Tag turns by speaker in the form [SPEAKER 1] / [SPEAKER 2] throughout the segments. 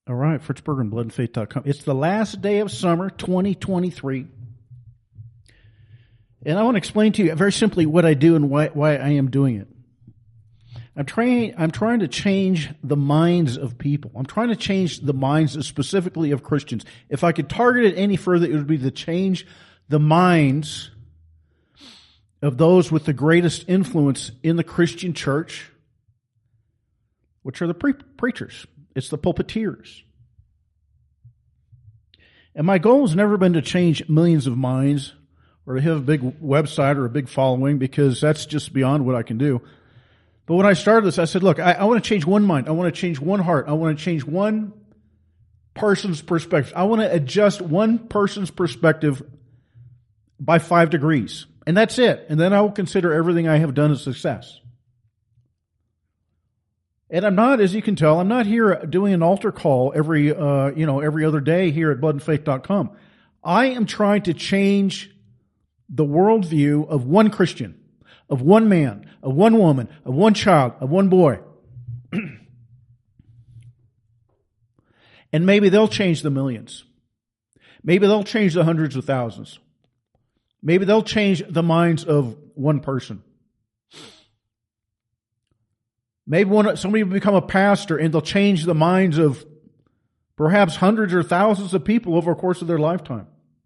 [SPEAKER 1] All right, Fritz Berggren, bloodandfaith.com. It's the last day of summer, 2023. And I want to explain to you very simply what I do and why I am doing it. I'm trying to change the minds of people. I'm trying to change the minds specifically of Christians. If I could target it any further, it would be to change the minds of those with the greatest influence in the Christian church, which are the preachers. It's the pulpiteers. And my goal has never been to change millions of minds or to have a big website or a big following, because that's just beyond what I can do. But when I started this, I said, look, I want to change one mind. I want to change one heart. I want to change one person's perspective. I want to adjust one person's perspective by 5 degrees. And that's it. And then I will consider everything I have done a success. And I'm not, as you can tell, I'm not here doing an altar call every other day here at bloodandfaith.com. I am trying to change the worldview of one Christian, of one man, of one woman, of one child, of one boy. And maybe they'll change the millions. Maybe they'll change the hundreds of thousands. Maybe they'll change the minds of one person. Maybe somebody will become a pastor and they'll change the minds of perhaps hundreds or thousands of people over the course of their lifetime.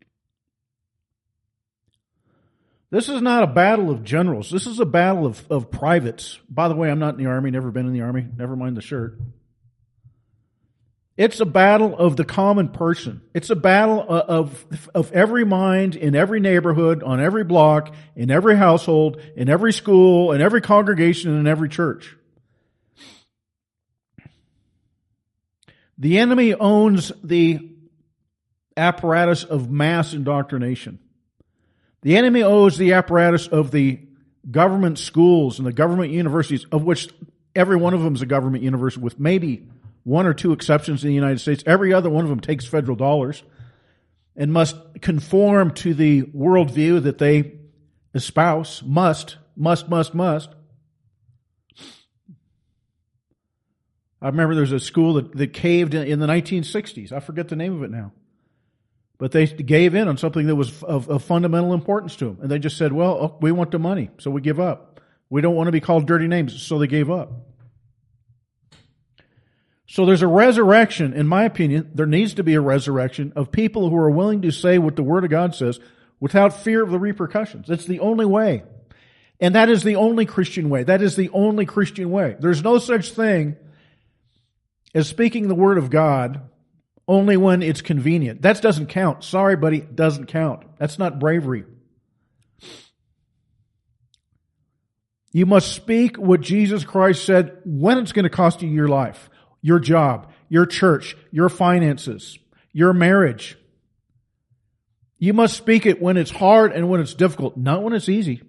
[SPEAKER 1] This is not a battle of generals. This is a battle of privates. By the way, I'm not in the Army, never been in the Army, never mind the shirt. It's a battle of the common person. It's a battle of every mind in every neighborhood, on every block, in every household, in every school, in every congregation, and in every church. The enemy owns the apparatus of mass indoctrination. The enemy owns the apparatus of the government schools and the government universities, of which every one of them is a government university, with maybe 1 or 2 exceptions in the United States. Every other one of them takes federal dollars and must conform to the worldview that they espouse. Must. I remember there was a school that caved in the 1960s. I forget the name of it now. But they gave in on something that was of fundamental importance to them. And they just said, well, we want the money, so we give up. We don't want to be called dirty names, so they gave up. So there's a resurrection, in my opinion, there needs to be a resurrection of people who are willing to say what the Word of God says without fear of the repercussions. It's the only way. And that is the only Christian way. That is the only Christian way. There's no such thing as speaking the Word of God only when it's convenient. That doesn't count. Sorry, buddy, it doesn't count. That's not bravery. You must speak what Jesus Christ said when it's going to cost you your life, your job, your church, your finances, your marriage. You must speak it when it's hard and when it's difficult, not when it's easy.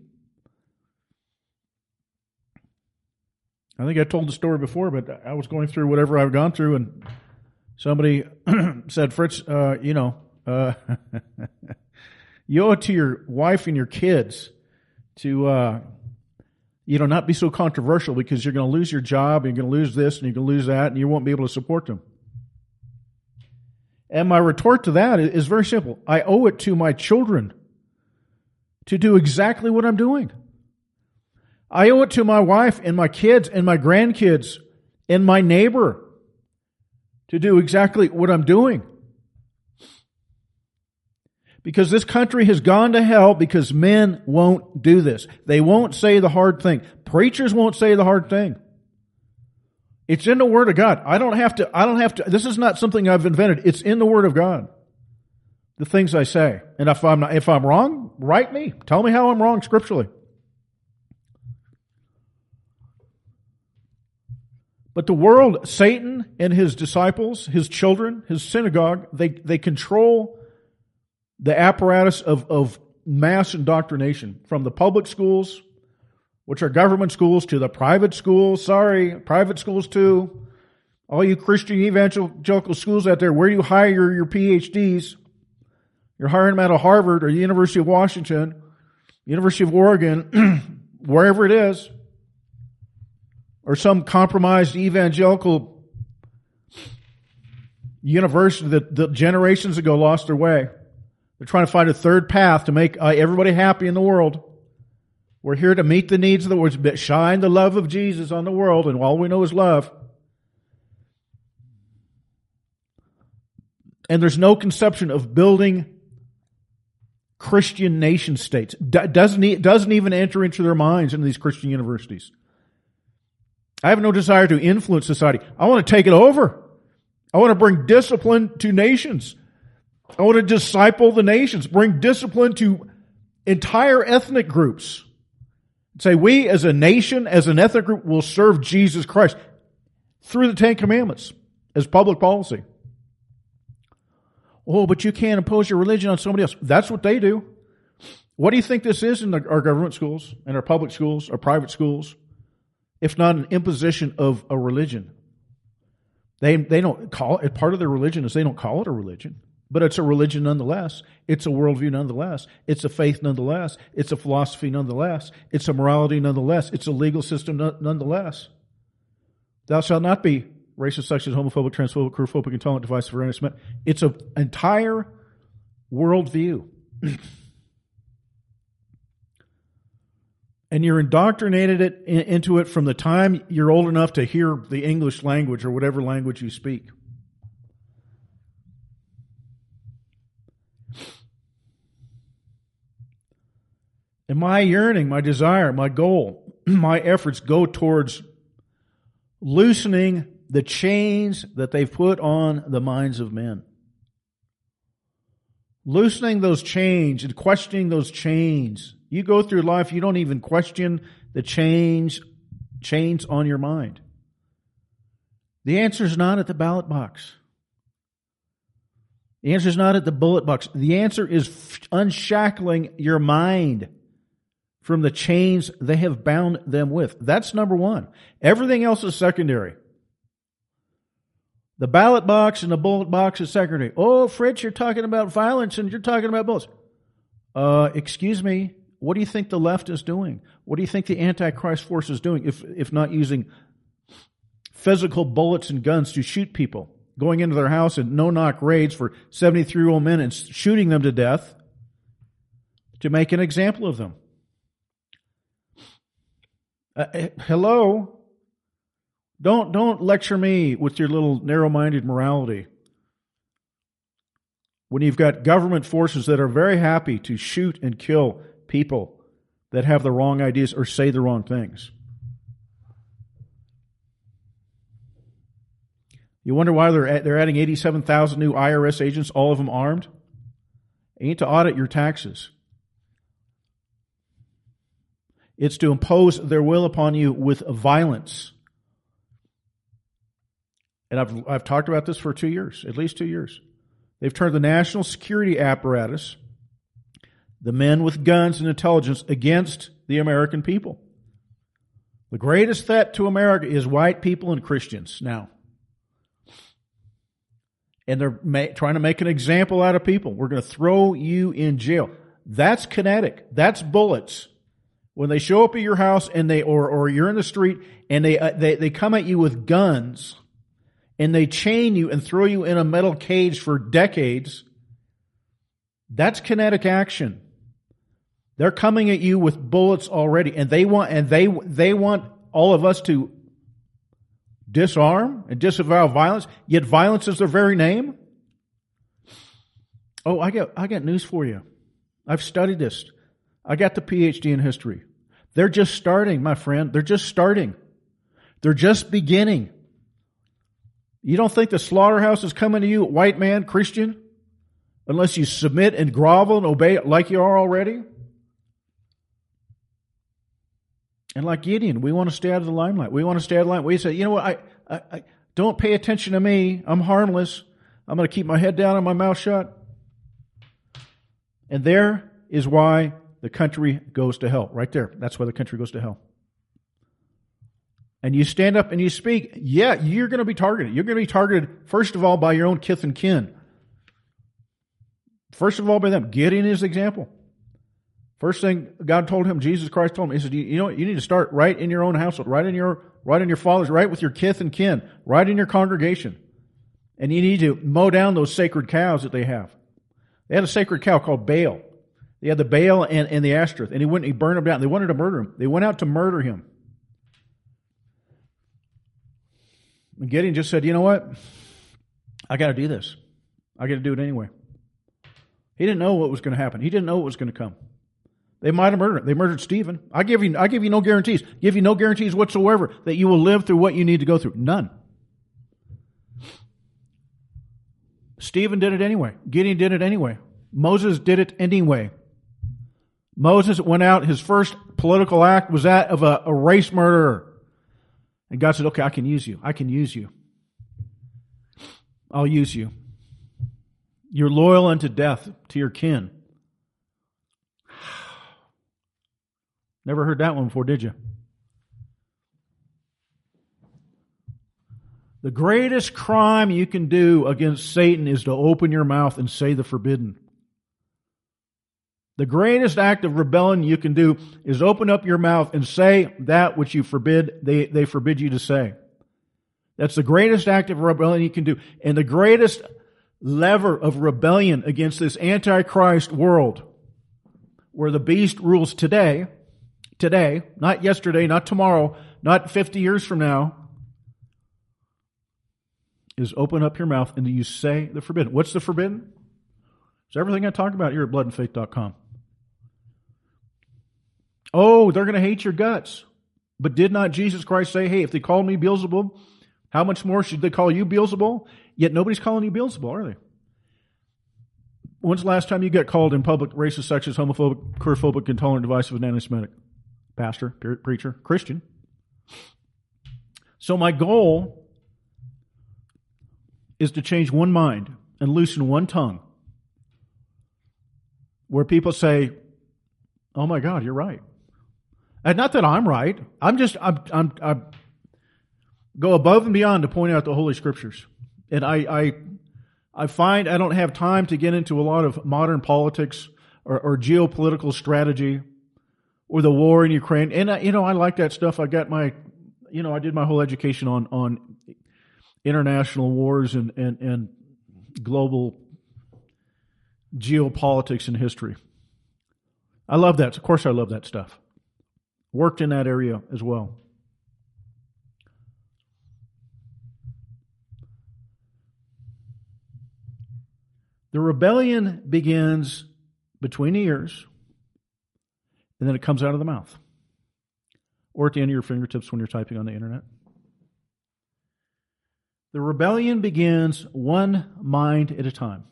[SPEAKER 1] I think I told the story before, but I was going through whatever I've gone through, and somebody said, Fritz, you owe it to your wife and your kids to, not be so controversial, because you're going to lose your job, and you're going to lose this, and you're going to lose that, and you won't be able to support them. And my retort to that is very simple. I owe it to my children to do exactly what I'm doing. I owe it to my wife and my kids and my grandkids and my neighbor to do exactly what I'm doing. Because this country has gone to hell because men won't do this. They won't say the hard thing. Preachers won't say the hard thing. It's in the Word of God. I don't have to, this is not something I've invented. It's in the Word of God. The things I say. And if I'm wrong, write me. Tell me how I'm wrong scripturally. But the world, Satan and his disciples, his children, his synagogue, they control the apparatus of mass indoctrination, from the public schools, which are government schools, to the private schools. Sorry, private schools too. All you Christian evangelical schools out there, where you hire your PhDs, you're hiring them out of Harvard or the University of Washington, University of Oregon, wherever it is, or some compromised evangelical university that the generations ago lost their way. They're trying to find a third path to make everybody happy in the world. We're here to meet the needs of the world, shine the love of Jesus on the world, and all we know is love. And there's no conception of building Christian nation states. Doesn't even enter into their minds in these Christian universities. I have no desire to influence society. I want to take it over. I want to bring discipline to nations. I want to disciple the nations, bring discipline to entire ethnic groups. Say, we as a nation, as an ethnic group, will serve Jesus Christ through the Ten Commandments as public policy. Oh, but you can't impose your religion on somebody else. That's what they do. What do you think this is in our government schools, in our public schools, our private schools, if not an imposition of a religion? They don't call it, part of their religion is they don't call it a religion, but it's a religion nonetheless. It's a worldview nonetheless. It's a faith nonetheless. It's a philosophy nonetheless. It's a morality nonetheless. It's a legal system nonetheless. Thou shalt not be racist, sexist, homophobic, transphobic, queerphobic, intolerant, divisive, or anti-Semitic. It's an entire worldview. And you're indoctrinated into it from the time you're old enough to hear the English language or whatever language you speak. And my yearning, my desire, my goal, my efforts go towards loosening the chains that they've put on the minds of men. Loosening those chains and questioning those chains. You go through life, you don't even question the chains on your mind. The answer is not at the ballot box. The answer is not at the bullet box. The answer is unshackling your mind from the chains they have bound them with. That's number one. Everything else is secondary. The ballot box and the bullet box is secondary. Oh, Fritz, you're talking about violence and you're talking about bullets. Excuse me. What do you think the left is doing? What do you think the Antichrist force is doing if not using physical bullets and guns to shoot people? Going into their house and no-knock raids for 73-year-old men and shooting them to death to make an example of them. Hello? Don't lecture me with your little narrow-minded morality. When you've got government forces that are very happy to shoot and kill people that have the wrong ideas or say the wrong things. You wonder why they're adding 87,000 new IRS agents, all of them armed? You need to audit your taxes. It's to impose their will upon you with violence. And I've talked about this for 2 years, at least 2 years. They've turned the national security apparatus, the men with guns and intelligence, against the American people. The greatest threat to America is white people and Christians now. And they're trying to make an example out of people. We're going to throw you in jail. That's kinetic. That's bullets. When they show up at your house and or you're in the street and they come at you with guns and they chain you and throw you in a metal cage for decades, that's kinetic action. They're coming at you with bullets already, and they want all of us to disarm and disavow violence, yet violence is their very name. Oh, I got news for you. I've studied this. I got the PhD in history. They're just starting, my friend. They're just starting. They're just beginning. You don't think the slaughterhouse is coming to you, white man, Christian, unless you submit and grovel and obey it like you are already? And like Gideon, we want to stay out of the limelight. We want to stay out of the limelight. We say, you know what, I don't pay attention to me. I'm harmless. I'm going to keep my head down and my mouth shut. And there is why the country goes to hell. Right there. That's why the country goes to hell. And you stand up and you speak, yeah, you're going to be targeted. You're going to be targeted, first of all, by your own kith and kin. First of all, by them. Gideon is the example. First thing God told him, Jesus Christ told him, He said, you know what, you need to start right in your own household, right in your fathers, right with your kith and kin, right in your congregation. And you need to mow down those sacred cows that they have. They had a sacred cow called Baal. They had the Baal and the Ashtoreth, and he burned them down. They wanted to murder him. They went out to murder him. And Gideon just said, you know what? I got to do this. I got to do it anyway. He didn't know what was going to happen. He didn't know what was going to come. They might have murdered him. They murdered Stephen. I give you no guarantees. Give you no guarantees whatsoever that you will live through what you need to go through. None. Stephen did it anyway. Gideon did it anyway. Moses did it anyway. Moses went out, his first political act was that of a race murderer. And God said, okay, I can use you. I can use you. I'll use you. You're loyal unto death to your kin. Never heard that one before, did you? The greatest crime you can do against Satan is to open your mouth and say the forbidden. The greatest act of rebellion you can do is open up your mouth and say that which you forbid, they forbid you to say. That's the greatest act of rebellion you can do. And the greatest lever of rebellion against this Antichrist world, where the beast rules today, not yesterday, not tomorrow, not 50 years from now, is open up your mouth and you say the forbidden. What's the forbidden? It's everything I talk about here at bloodandfaith.com. Oh, they're going to hate your guts. But did not Jesus Christ say, hey, if they call me Beelzebub, how much more should they call you Beelzebub? Yet nobody's calling you Beelzebub, are they? When's the last time you got called in public racist, sexist, homophobic, queerphobic, intolerant, divisive, and anti-Semitic? Pastor, preacher, Christian. So my goal is to change one mind and loosen one tongue where people say, oh my God, you're right. And not that I'm right. I go above and beyond to point out the Holy Scriptures. And I find I don't have time to get into a lot of modern politics or geopolitical strategy or the war in Ukraine. And I like that stuff. I got I did my whole education on international wars and global geopolitics and history. I love that. Of course I love that stuff. Worked in that area as well. The rebellion begins between the ears, and then it comes out of the mouth, or at the end of your fingertips when you're typing on the internet. The rebellion begins one mind at a time.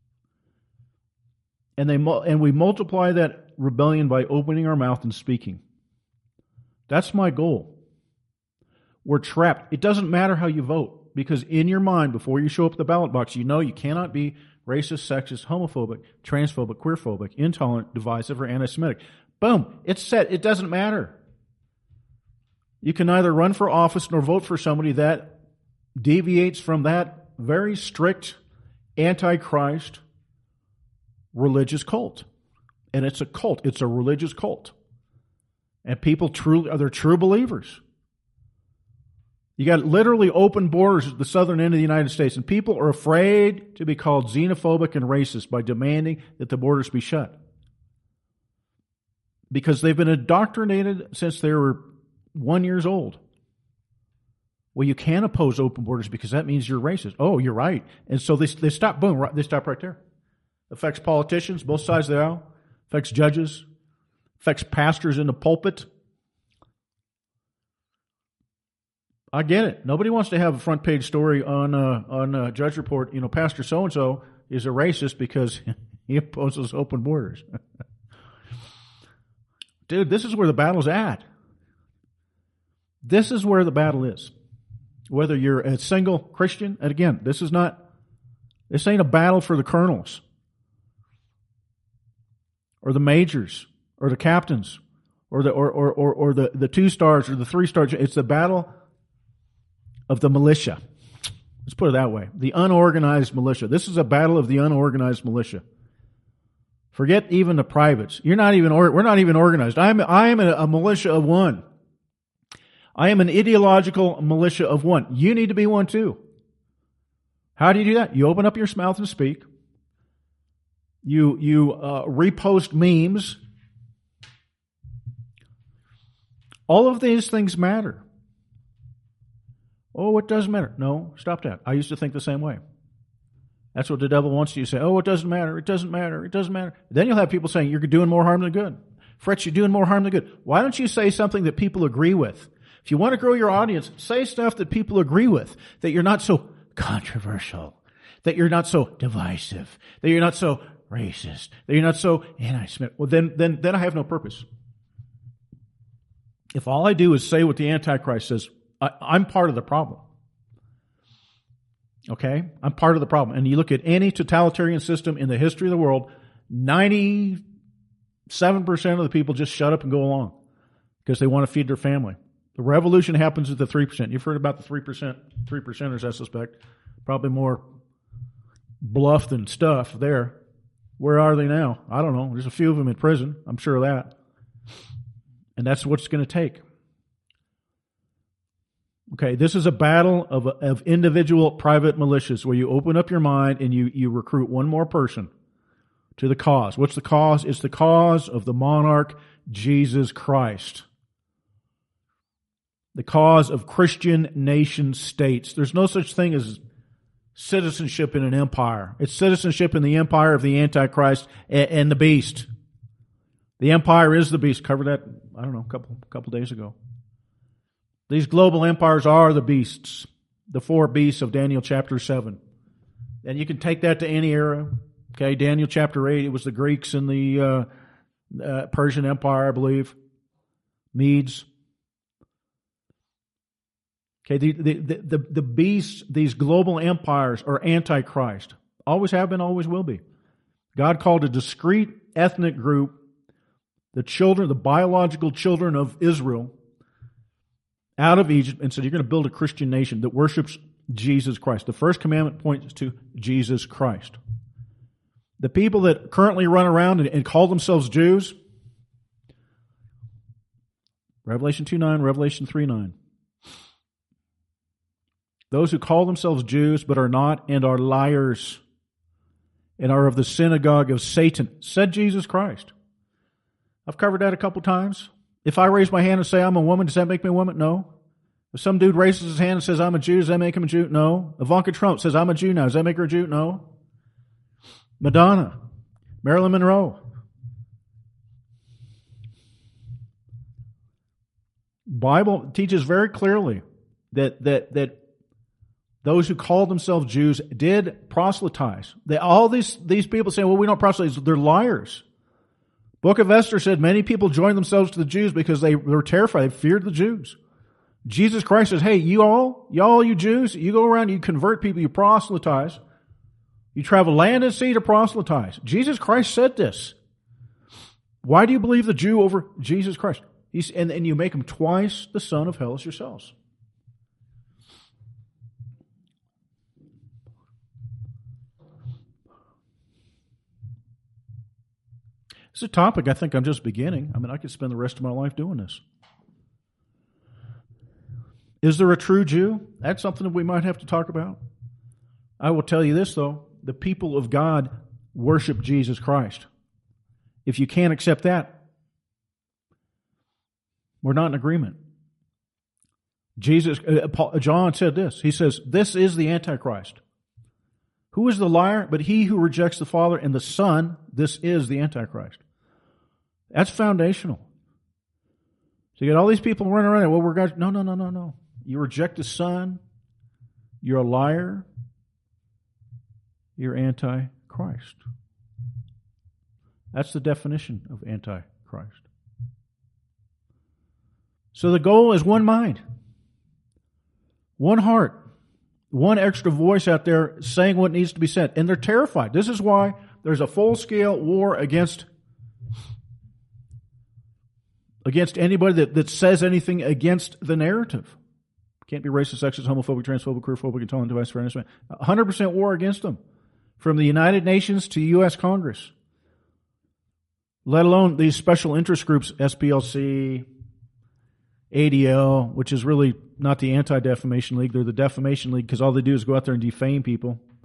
[SPEAKER 1] And we multiply that rebellion by opening our mouth and speaking. That's my goal. We're trapped. It doesn't matter how you vote, because in your mind, before you show up at the ballot box, you know you cannot be racist, sexist, homophobic, transphobic, queerphobic, intolerant, divisive, or anti-Semitic. Boom. It's set. It doesn't matter. You can neither run for office nor vote for somebody that deviates from that very strict antichrist religious cult. And it's a cult. It's a religious cult. And people they're true believers. You got literally open borders at the southern end of the United States, and people are afraid to be called xenophobic and racist by demanding that the borders be shut. Because they've been indoctrinated since they were 1 year old. Well, you can't oppose open borders because that means you're racist. Oh, you're right. And so they stop, boom, they stop right there. Affects politicians, both sides of the aisle. Affects judges. Affects pastors in the pulpit. I get it. Nobody wants to have a front page story on Judge Report. Pastor so-and-so is a racist because he opposes open borders. Dude, this is where the battle's at. This is where the battle is. Whether you're a single Christian, and again, this ain't a battle for the colonels or the majors or the captains or the 2 stars or the 3 stars. It's the battle of the militia. Let's put it that way. The unorganized militia. This is a battle of the unorganized militia. Forget even the privates. We're not even organized. I am a militia of one. I am an ideological militia of one. You need to be one too. How do you do that? You open up your mouth and speak. You repost memes. All of these things matter. Oh, it doesn't matter. No, stop that. I used to think the same way. That's what the devil wants you to say. Oh, it doesn't matter. It doesn't matter. It doesn't matter. Then you'll have people saying you're doing more harm than good. Fretch, you're doing more harm than good. Why don't you say something that people agree with? If you want to grow your audience, say stuff that people agree with, that you're not so controversial, that you're not so divisive, that you're not so racist, that you're not so anti-Semitic. Well, then I have no purpose. If all I do is say what the Antichrist says, I'm part of the problem. Okay? I'm part of the problem. And you look at any totalitarian system in the history of the world, 97% of the people just shut up and go along because they want to feed their family. The revolution happens at the 3%. You've heard about the 3%ers, I suspect. Probably more bluff than stuff there. Where are they now? I don't know. There's a few of them in prison. I'm sure of that. And that's what it's going to take. Okay, this is a battle of individual private militias where you open up your mind and you recruit one more person to the cause. What's the cause? It's the cause of the monarch, Jesus Christ. The cause of Christian nation states. There's no such thing as citizenship in an empire. It's citizenship in the empire of the Antichrist and the beast. The empire is the beast. Covered that, I don't know, a couple days ago. These global empires are the beasts, the four beasts of Daniel chapter 7. And you can take that to any era. Okay, Daniel chapter 8, it was the Greeks and the Persian Empire, I believe. Medes. Okay, the beasts, these global empires are Antichrist. Always have been, always will be. God called a discrete ethnic group, the children, the biological children of Israel, out of Egypt, and said, you're going to build a Christian nation that worships Jesus Christ. The first commandment points to Jesus Christ. The people that currently run around and call themselves Jews, Revelation 2:9, Revelation 3:9. Those who call themselves Jews but are not and are liars and are of the synagogue of Satan, said Jesus Christ. I've covered that a couple times. If I raise my hand and say I'm a woman, does that make me a woman? No. If some dude raises his hand and says I'm a Jew, does that make him a Jew? No. Ivanka Trump says I'm a Jew now, does that make her a Jew? No. Madonna, Marilyn Monroe. Bible teaches very clearly that those who called themselves Jews did proselytize. All these people say, well, we don't proselytize. They're liars. Book of Esther said many people joined themselves to the Jews because they were terrified. They feared the Jews. Jesus Christ says, hey, you Jews, you go around, you convert people, you proselytize. You travel land and sea to proselytize. Jesus Christ said this. Why do you believe the Jew over Jesus Christ? And you make him twice the son of hell as yourselves. It's a topic I think I'm just beginning. I mean, I could spend the rest of my life doing this. Is there a true Jew? That's something that we might have to talk about. I will tell you this, though. The people of God worship Jesus Christ. If you can't accept that, we're not in agreement. John said this. He says, this is the Antichrist. Who is the liar? But he who rejects the Father and the Son, this is the Antichrist. That's foundational. So you got all these people running around. Well, we're guys. No. You reject the Son, you're a liar, you're Antichrist. That's the definition of Antichrist. So the goal is one mind, one heart, one extra voice out there saying what needs to be said. And they're terrified. This is why there's a full-scale war against anybody that says anything against the narrative. Can't be racist, sexist, homophobic, transphobic, queerphobic, intolerant, device, fairness. 100% war against them. From the United Nations to U.S. Congress. Let alone these special interest groups, SPLC, ADL, which is really not the Anti-Defamation League. They're the Defamation League because all they do is go out there and defame people.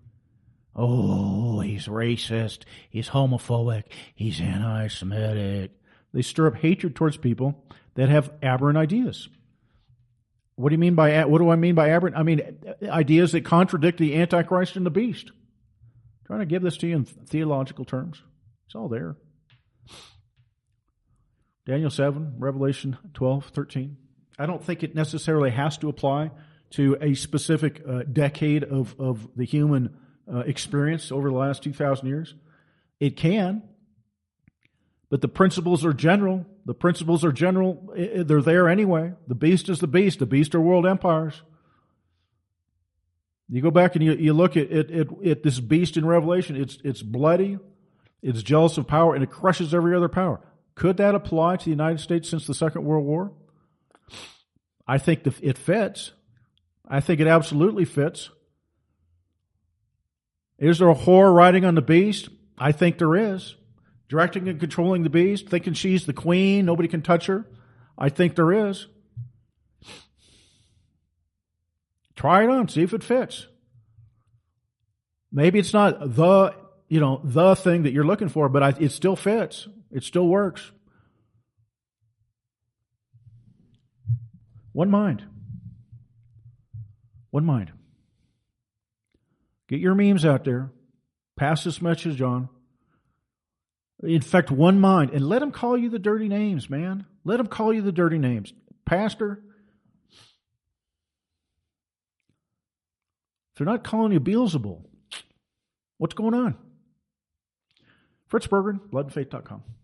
[SPEAKER 1] Oh, he's racist. He's homophobic. He's anti-Semitic. They stir up hatred towards people that have aberrant ideas. What do I mean by aberrant? I mean ideas that contradict the Antichrist and the beast. I'm trying to give this to you in theological terms. It's all there. Daniel 7, Revelation 12, 13. I don't think it necessarily has to apply to a specific decade of the human experience over the last 2,000 years. It can, but the principles are general. They're there anyway. The beast is the beast. The beast are world empires. You go back and you look at this beast in Revelation. It's bloody. It's jealous of power, and it crushes every other power. Could that apply to the United States since the Second World War? I think it fits. I think it absolutely fits. Is there a whore riding on the beast? I think there is. Directing and controlling the beast, thinking she's the queen, nobody can touch her. I think there is. Try it on, see if it fits. Maybe it's not the thing that you're looking for, but it still fits. It still works. One mind. One mind. Get your memes out there. Pass this message on. Infect one mind. And let them call you the dirty names, man. Let them call you the dirty names. Pastor, if they're not calling you Beelzebul, what's going on? Fritz Berggren, bloodandfaith.com.